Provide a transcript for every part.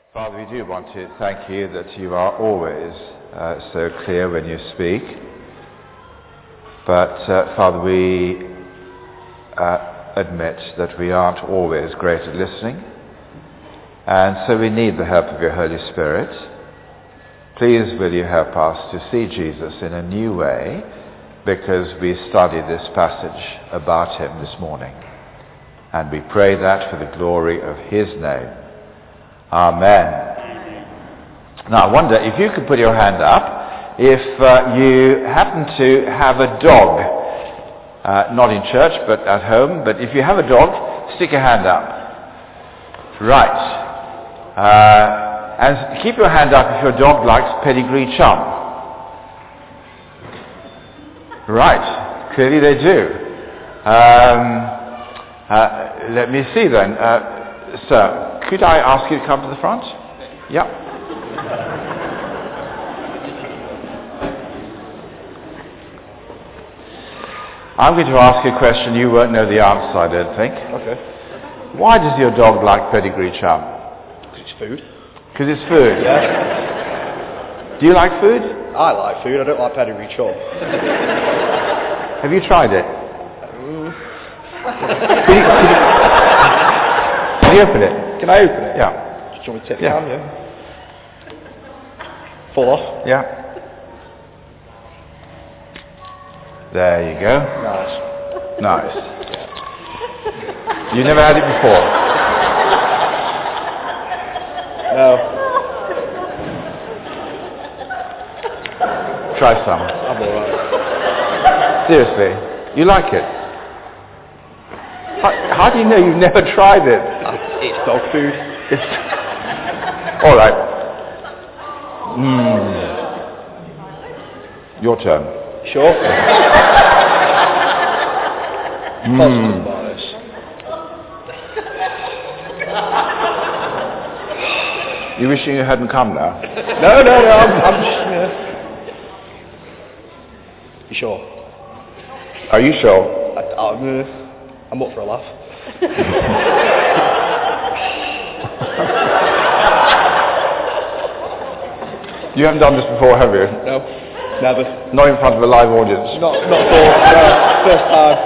Father, we do want to thank you that you are always so clear when you speak. But, Father, we admit that we aren't always great at listening. And so we need the help of your Holy Spirit. Please will you help us to see Jesus in a new way, because we studied this passage about him this morning. And we pray that for the glory of his name. Amen. Now I wonder if you could put your hand up if you happen to have a dog, not in church but at home, but if you have a dog, stick your hand up. Right. And keep your hand up if your dog likes pedigree chum. Right. Clearly they do. Let me see then. Sir, could I ask you to come to the front? Yeah. I'm going to ask you a question you won't know the answer, I don't think. Okay. Why does your dog like pedigree chum? Because it's food. Because it's food? Yeah. Do you like food? I like food, I don't like pedigree chum. Have you tried it? Can you open it? Can I open it? Yeah. Do you want me to take it Yeah. down? Yeah. Full off? Yeah. There you go. Nice. Nice. You never had it before? No. Try some. I'm alright. Seriously. You like it? How do you know you've never tried it? It's dog food. All right. Your turn. Sure? Positive about this. You wishing you hadn't come now? No, I'm just, You sure? Are you sure? I'm up for a laugh. You haven't done this before, have you? No, never. Not in front of a live audience? Not first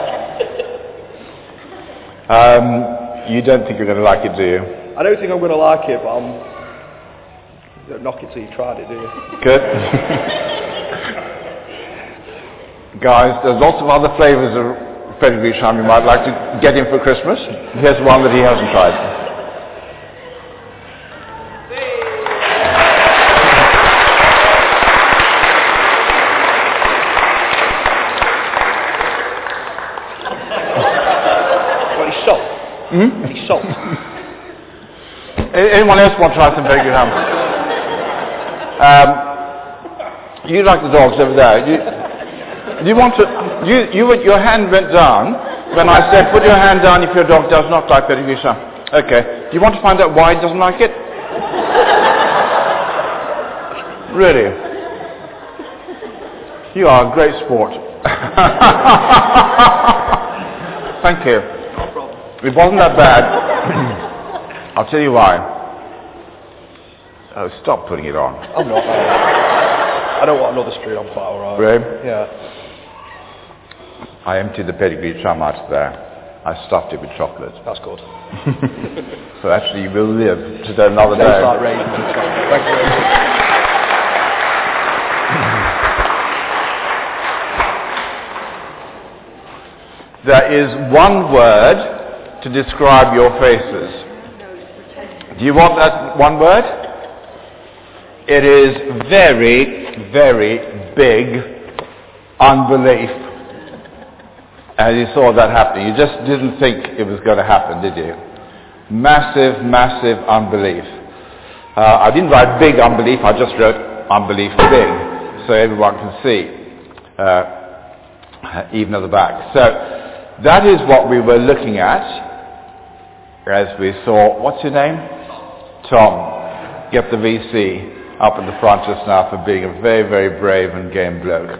time. You don't think you're going to like it, do you? I don't think I'm going to like it, but you don't knock it till you've tried it, do you? Good. Guys, there's lots of other flavours of pedigree chum you might like to get him for Christmas. Here's one that he hasn't tried. Any salt? Anyone else want to try some pedigree chum? You like the dogs over there. You want to? Your hand went down when I said put your hand down if your dog does not like pedigree chum. Okay. Do you want to find out why it doesn't like it? Really? You are a great sport. Thank you. No problem. It wasn't that bad. I'll tell you why. Oh, stop putting it on. I'm not. I don't want another spoon. I'm quite alright. Really? Yeah. I emptied the pedigree chum out of there. I stuffed it with chocolate. That's good. So actually you will live to do another day. Tastes like raisins. Thank you very much. There is one word to describe your faces. Do you want that one word? It is very, very big unbelief. And you saw that happening. You just didn't think it was going to happen, did you? Massive, massive unbelief. I didn't write big unbelief, I just wrote unbelief big, so everyone can see, even at the back. So, that is what we were looking at as we saw, what's your name? Tom. Get the VC up in the front just now for being a very, very brave and game bloke.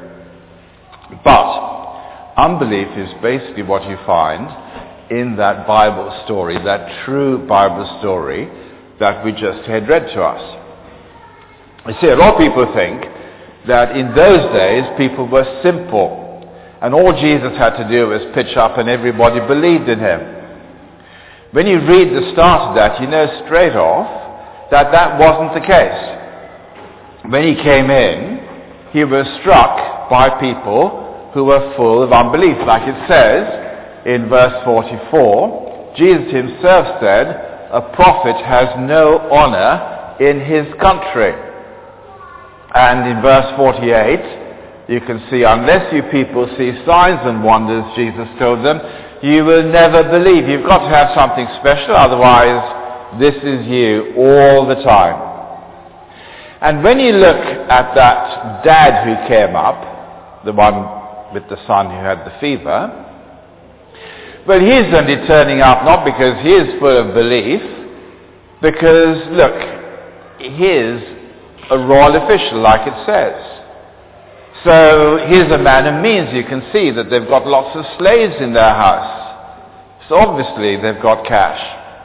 But unbelief is basically what you find in that Bible story, that true Bible story that we just had read to us. You see, a lot of people think that in those days people were simple, and all Jesus had to do was pitch up and everybody believed in him. When you read the start of that, you know straight off that that wasn't the case. When he came in, he was struck by people who were full of unbelief. Like it says in verse 44, Jesus himself said, "A prophet has no honor in his country." And in verse 48, you can see, "Unless you people see signs and wonders," Jesus told them, "you will never believe." You've got to have something special, otherwise this is you all the time. And when you look at that dad who came up, the one with the son who had the fever, well, he's only turning up not because he is full of belief, because, look, he is a royal official, like it says. So here's a man of means. You can see that they've got lots of slaves in their house. So obviously they've got cash.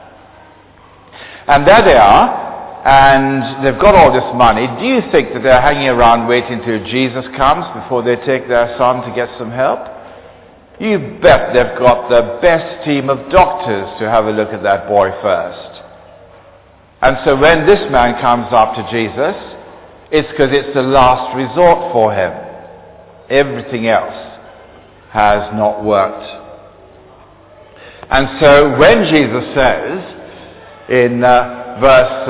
And there they are, and they've got all this money. Do you think that they're hanging around waiting till Jesus comes before they take their son to get some help? You bet they've got the best team of doctors to have a look at that boy first. And so when this man comes up to Jesus, it's because it's the last resort for him. Everything else has not worked. And so when Jesus says in verse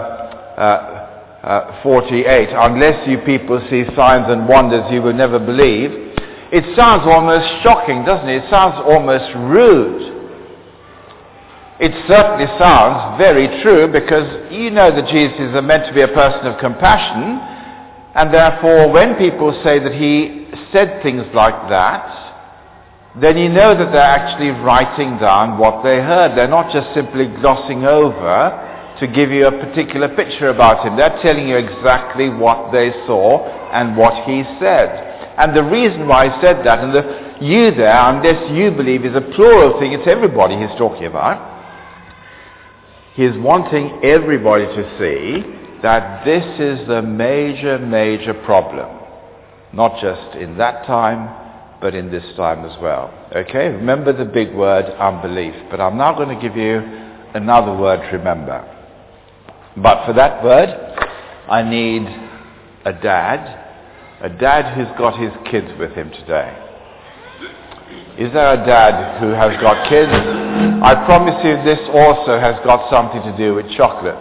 48, "Unless you people see signs and wonders, you will never believe," it sounds almost shocking, doesn't it? It sounds almost rude. It certainly sounds very true, because you know that Jesus is meant to be a person of compassion, and therefore when people say that he said things like that, then you know that they're actually writing down what they heard. They're not just simply glossing over to give you a particular picture about him. They're telling you exactly what they saw and what he said. And the reason why he said that, and the "you" there, "unless you believe," is a plural thing. It's everybody he's talking about. He's wanting everybody to see that this is the major, major problem. Not just in that time, but in this time as well. Okay? Remember the big word, unbelief. But I'm now going to give you another word to remember. But for that word, I need a dad who's got his kids with him today. Is there a dad who has got kids? I promise you this also has got something to do with chocolate.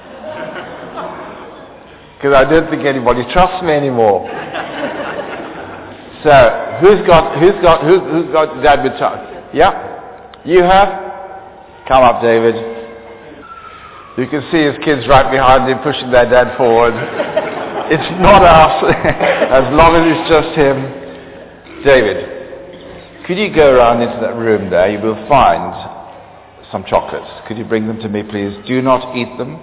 Because I don't think anybody trusts me anymore. So, who's got dad with chocolate? Yeah? You have? Come up, David. You can see his kids right behind him pushing their dad forward. It's not us, as long as it's just him. David, could you go around into that room there? You will find some chocolates. Could you bring them to me, please? Do not eat them.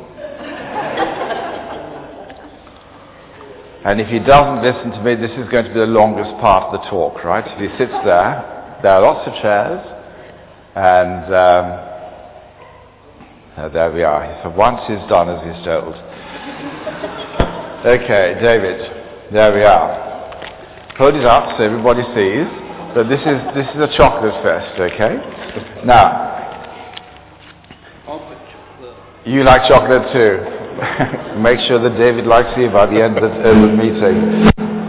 And if he doesn't listen to me, this is going to be the longest part of the talk, right? If he sits there are lots of chairs, and there we are. So once he's done as he's told. Okay, David, there we are. Hold it up so everybody sees. So this is a chocolate fest, okay? Now, you like chocolate too. Make sure that David likes you by the end of the meeting.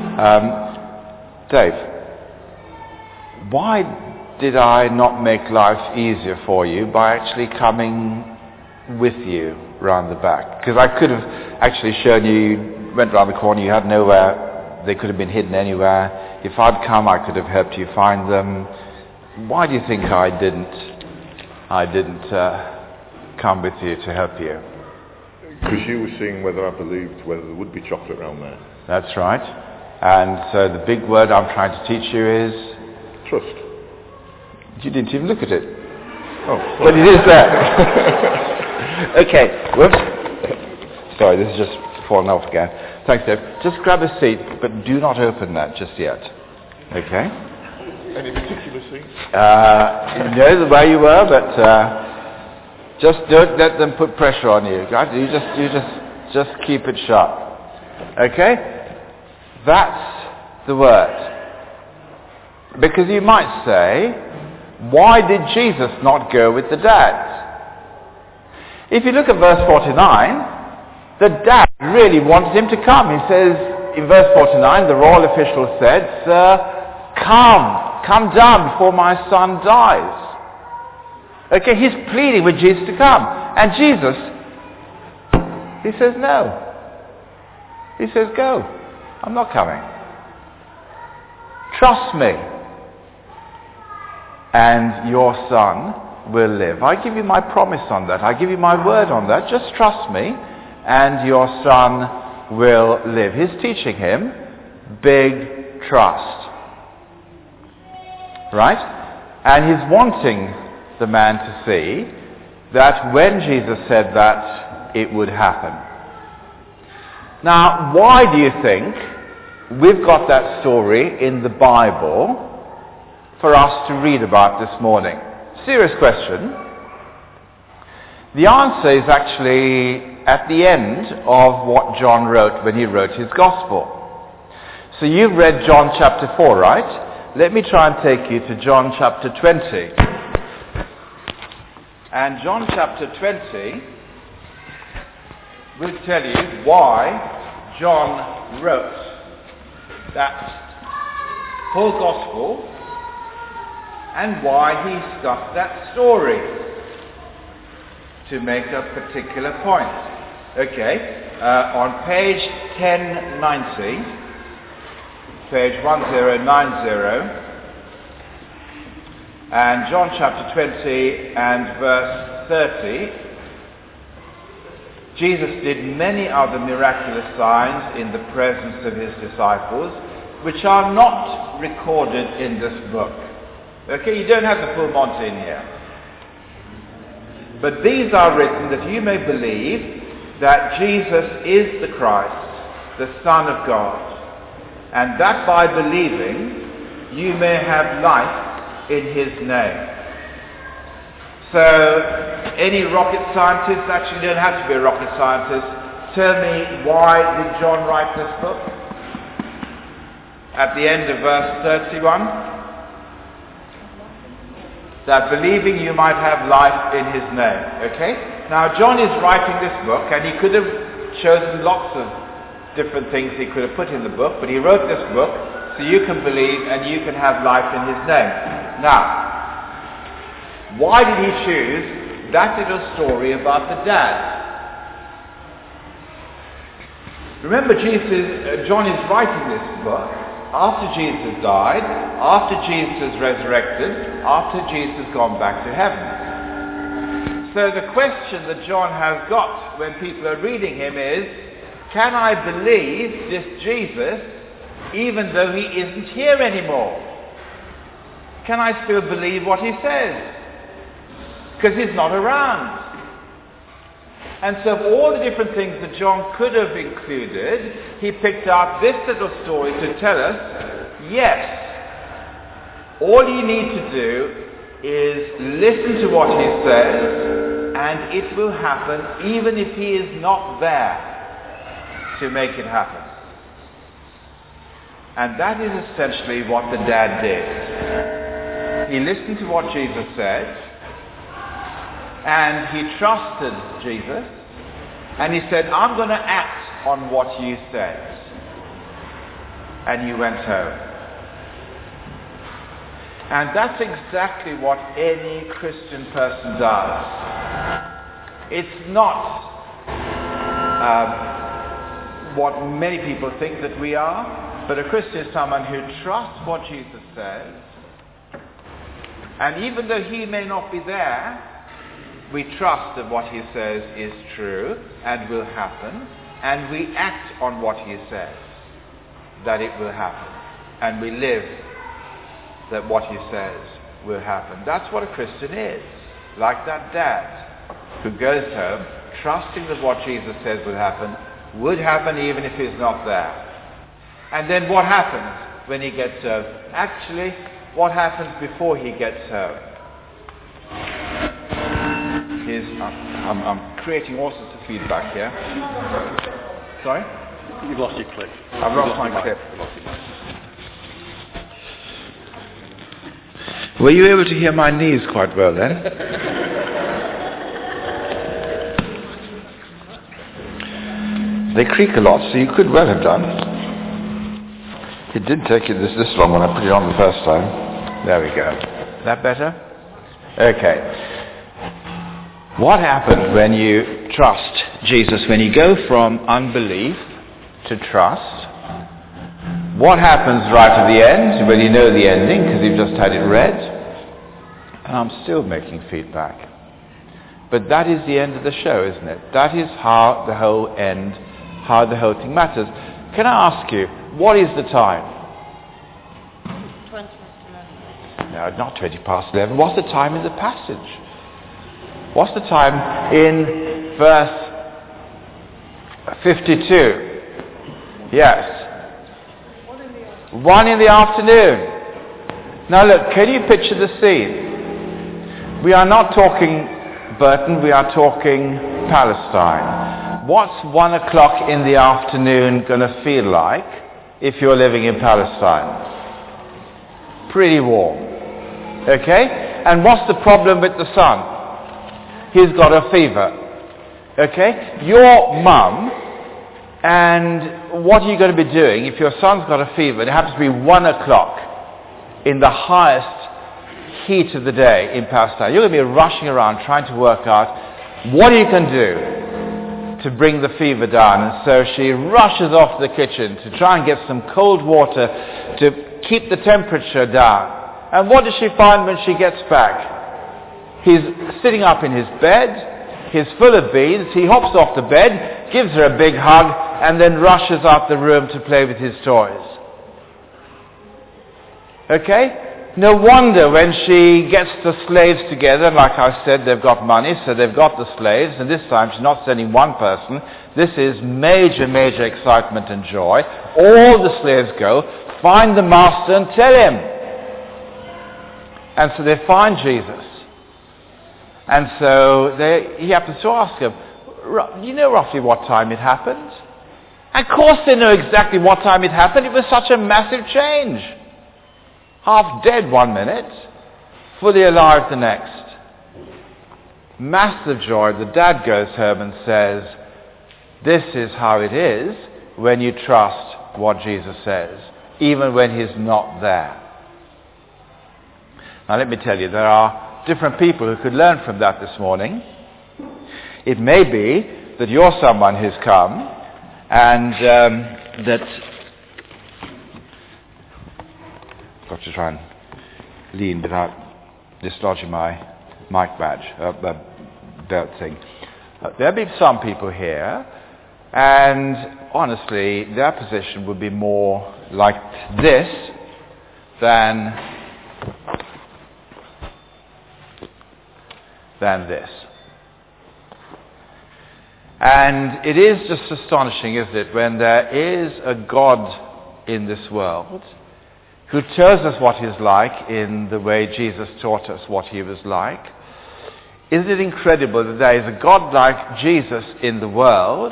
Dave, why did I not make life easier for you by actually coming with you round the back? Because I could have actually shown you, went round the corner, you had nowhere, they could have been hidden anywhere. If I'd come, I could have helped you find them. Why do you think I didn't come with you to help you? Because you were seeing whether I believed whether there would be chocolate around there. That's right. And so the big word I'm trying to teach you is? Trust. You didn't even look at it. Oh. But it is there. Okay. Whoops. Sorry, this is just fallen off again. Thanks, Dave. Just grab a seat, but do not open that just yet. Okay? Any particular seat? You know where you were, but Just don't let them put pressure on you. Right? You just keep it sharp. Okay? That's the word. Because you might say, why did Jesus not go with the dad? If you look at verse 49, the dad really wanted him to come. He says, in verse 49, the royal official said, "Sir, come down before my son dies." Okay, he's pleading with Jesus to come. And Jesus, he says no. He says, "Go. I'm not coming. Trust me. And your son will live. I give you my promise on that. I give you my word on that. Just trust me and your son will live." He's teaching him big trust. Right? And he's wanting the man to see that when Jesus said that, it would happen. Now, why do you think we've got that story in the Bible for us to read about this morning? Serious question. The answer is actually at the end of what John wrote when he wrote his gospel. So you've read John chapter 4, right? Let me try and take you to John chapter 20. And John chapter 20 will tell you why John wrote that whole gospel and why he stuck that story to make a particular point. Okay, on page 1090, page 1090, and John chapter 20 and verse 30, Jesus did many other miraculous signs in the presence of his disciples, which are not recorded in this book. Okay, you don't have the full Monty in here. But these are written that you may believe that Jesus is the Christ, the Son of God, and that by believing you may have life in his name. So, any rocket scientists, actually you don't have to be a rocket scientist, tell me, why did John write this book? At the end of verse 31, that believing you might have life in his name. Okay? Now John is writing this book, and he could have chosen lots of different things he could have put in the book, but he wrote this book so you can believe and you can have life in his name. Now, why did he choose that little story about the dad? Remember, John is writing this book after Jesus died, after Jesus resurrected, after Jesus gone back to heaven. So the question that John has got when people are reading him is, can I believe this Jesus even though he isn't here anymore? Can I still believe what he says? Because he's not around. And so of all the different things that John could have included, he picked out this little story to tell us, yes, all you need to do is listen to what he says, and it will happen even if he is not there to make it happen. And that is essentially what the dad did. He listened to what Jesus said, and he trusted Jesus, and he said, I'm going to act on what you said. And he went home. And that's exactly what any Christian person does. It's not what many people think that we are, but a Christian is someone who trusts what Jesus says, and even though he may not be there, we trust that what he says is true and will happen, and we act on what he says, that it will happen, and we live that what he says will happen. That's what a Christian is, like that dad who goes home trusting that what Jesus says will happen even if he's not there. And then what happens when he gets home? Actually, what happens before he gets home? He is I'm creating all sorts of feedback here. Sorry? You've lost your clip. I've lost my clip. Were you able to hear my knees quite well then? They creak a lot, so you could well have done. It didn't take you this long when I put it on the first time. There we go. Is that better? Okay. What happens when you trust Jesus, when you go from unbelief to trust? What happens right at the end, when you know the ending, because you've just had it read? And I'm still making feedback. But that is the end of the show, isn't it? That is how the whole thing matters. Can I ask you, what is the time? 20 past 11. No, not 20 past 11. What's the time in the passage? What's the time in verse 52? Yes. 1 in the afternoon. Now look, can you picture the scene? We are not talking Burton, we are talking Palestine. What's 1 o'clock in the afternoon going to feel like if you're living in Palestine? Pretty warm. Okay? And what's the problem with the son? He's got a fever. Okay? Your mum, and what are you going to be doing if your son's got a fever? It happens to be 1 o'clock in the highest heat of the day in Palestine. You're going to be rushing around trying to work out what you can do to bring the fever down. And so she rushes off to the kitchen to try and get some cold water to keep the temperature down. And what does she find when she gets back? He's sitting up in his bed. He's full of beans. He hops off the bed, gives her a big hug, and then rushes out the room to play with his toys. Okay? No wonder when she gets the slaves together, like I said, they've got money, so they've got the slaves, and this time she's not sending one person. This is major, major excitement and joy. All the slaves go, find the master and tell him. And so they find Jesus. And so he happens to ask them, do you know roughly what time it happened? Of course they know exactly what time it happened. It was such a massive change. Half dead 1 minute, fully alive the next. Massive joy. The dad goes home and says, this is how it is when you trust what Jesus says, even when he's not there. Now let me tell you, there are different people who could learn from that this morning. It may be that you're someone who's come and that... I've got to try and lean without dislodging my mic badge, belt thing. There'll be some people here, and honestly, their position would be more like this than this. And it is just astonishing, isn't it, when there is a God in this world who tells us what he's like in the way Jesus taught us what he was like. Isn't it incredible that there is a God like Jesus in the world,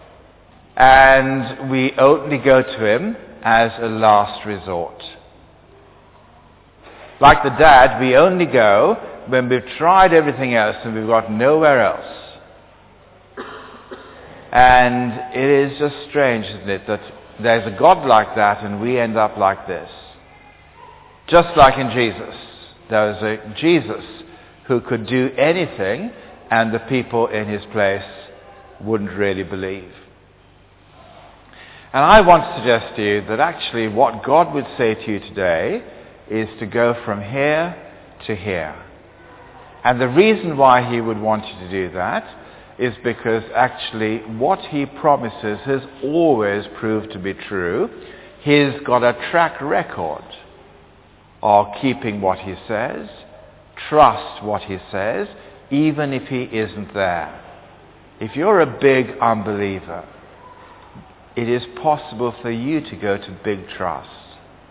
and we only go to him as a last resort? Like the dad, we only go when we've tried everything else and we've got nowhere else. And it is just strange, isn't it, that there's a God like that and we end up like this. Just like in Jesus. There was a Jesus who could do anything and the people in his place wouldn't really believe. And I want to suggest to you that actually what God would say to you today is to go from here to here. And the reason why he would want you to do that is because actually what he promises has always proved to be true. He's got a track record of keeping what he says, trust what he says, even if he isn't there. If you're a big unbeliever, it is possible for you to go to big trust.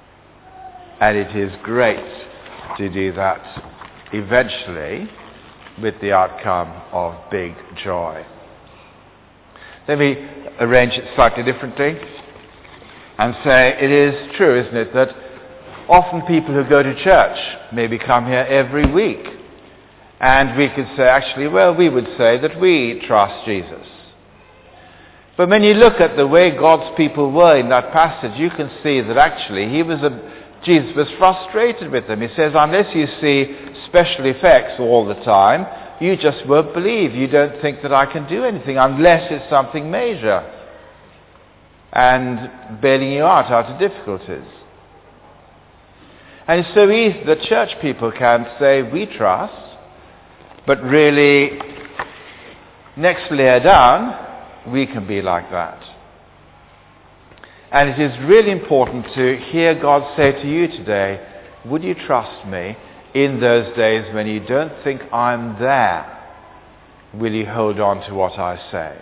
And it is great to do that eventually with the outcome of big joy. Let me arrange it slightly differently and say it is true, isn't it, that often people who go to church maybe come here every week. And we could say, actually, well, we would say that we trust Jesus. But when you look at the way God's people were in that passage, you can see that actually Jesus was frustrated with them. He says, unless you see special effects all the time, you just won't believe. You don't think that I can do anything unless it's something major and bailing you out of difficulties. And it's so easy that church people can say, we trust, but really, next layer down, we can be like that. And it is really important to hear God say to you today, would you trust me in those days when you don't think I'm there? Will you hold on to what I say?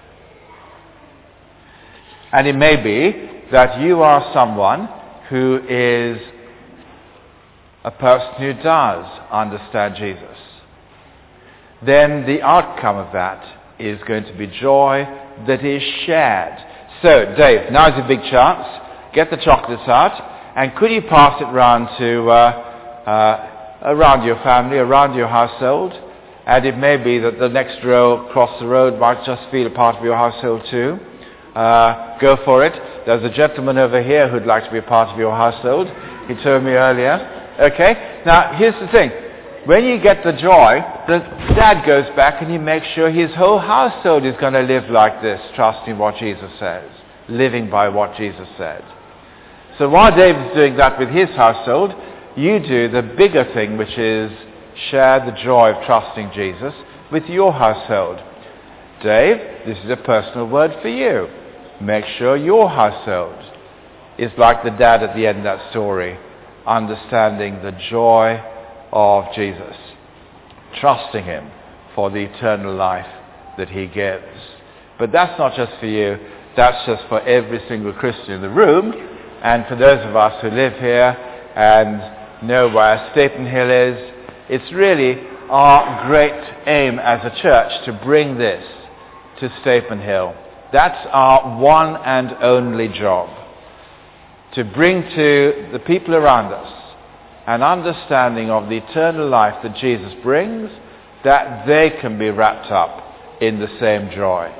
And it may be that you are someone who is a person who does understand Jesus. Then the outcome of that is going to be joy that is shared. So, Dave, now's a big chance. Get the chocolates out, and could you pass it round to around your family, around your household? And it may be that the next row across the road might just feel a part of your household too. Go for it. There's a gentleman over here who'd like to be a part of your household. He told me earlier. Okay. Now, here's the thing. When you get the joy, the dad goes back and he makes sure his whole household is going to live like this, trusting what Jesus says, living by what Jesus said. So while David's doing that with his household, you do the bigger thing, which is share the joy of trusting Jesus with your household. Dave, this is a personal word for you. Make sure your household is like the dad at the end of that story, understanding the joy of Jesus, trusting him for the eternal life that he gives. But that's not just for you, that's just for every single Christian in the room, and for those of us who live here and know where Stapen Hill is. It's really our great aim as a church to bring this to Stapen Hill. That's our one and only job, to bring to the people around us an understanding of the eternal life that Jesus brings, that they can be wrapped up in the same joy.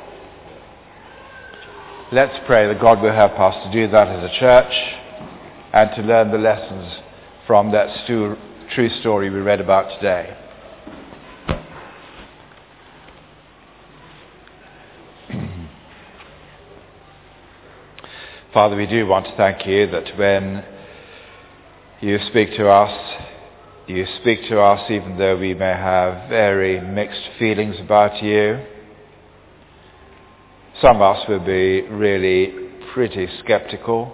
Let's pray that God will help us to do that as a church and to learn the lessons from that true story we read about today. Father, we do want to thank you that when you speak to us even though we may have very mixed feelings about you. Some of us will be really pretty skeptical.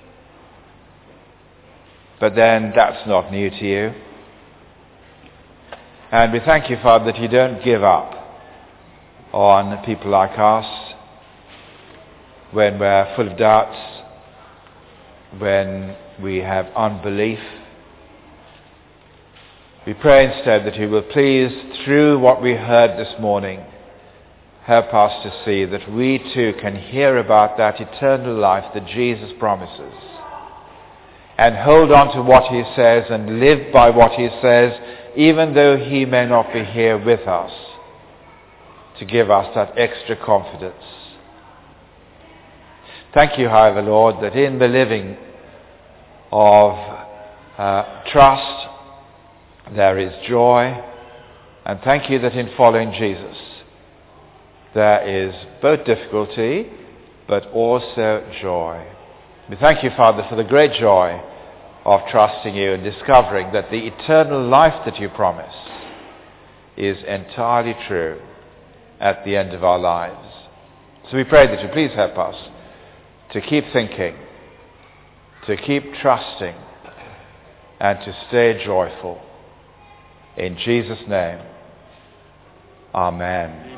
But then that's not new to you. And we thank you, Father, that you don't give up on people like us when we're full of doubts, when we have unbelief. We pray instead that you will please, through what we heard this morning, help us to see that we too can hear about that eternal life that Jesus promises and hold on to what he says and live by what he says, even though he may not be here with us, to give us that extra confidence. Thank you, however, Lord, that in the living of trust there is joy, and thank you that in following Jesus there is both difficulty but also joy. We thank you, Father, for the great joy of trusting you and discovering that the eternal life that you promise is entirely true at the end of our lives. So we pray that you please help us to keep thinking, to keep trusting, and to stay joyful. In Jesus' name, amen.